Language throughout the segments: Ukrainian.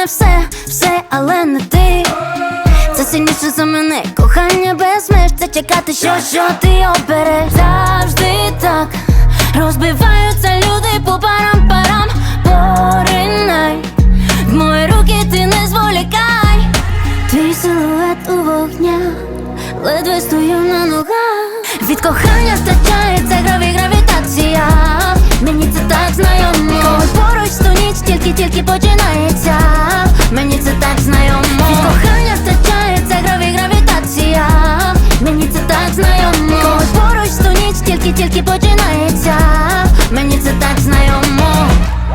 мене все, але не ти. Це сильніше за мене, кохання без меж. Це чекати, що ти обереш. Завжди так розбиваються люди по парам-парам. Поринай в мої руки, ти не зволікай. Твій силует у вогнях, ледве стою на ногах. Від кохання втрачається гравітація. Мені це так знайомо. Коли поруч ту ніч тільки починається. Мені це так знайомо. Від кохання втрачається гравітація. Мені це так знайомо. Коли поруч ту ніч тільки починається. Мені це так знайомо.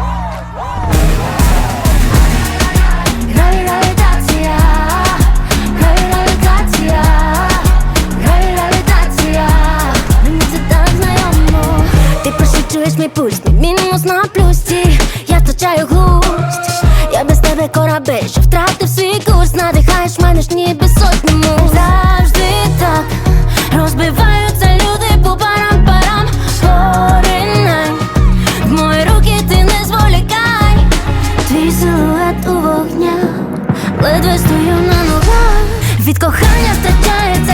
Чуєш мій пульс, мій мінус на плюсі. Я втрачаю глузд. Я без тебе корабель, що втратив свій курс. Надихаєш мене ж ніби сотні муз. Завжди так розбиваються люди по парам-парам. Поринай в мої руки, ти не зволікай. Твій силует у вогнях, ледве стою на ногах. Від кохання втрачається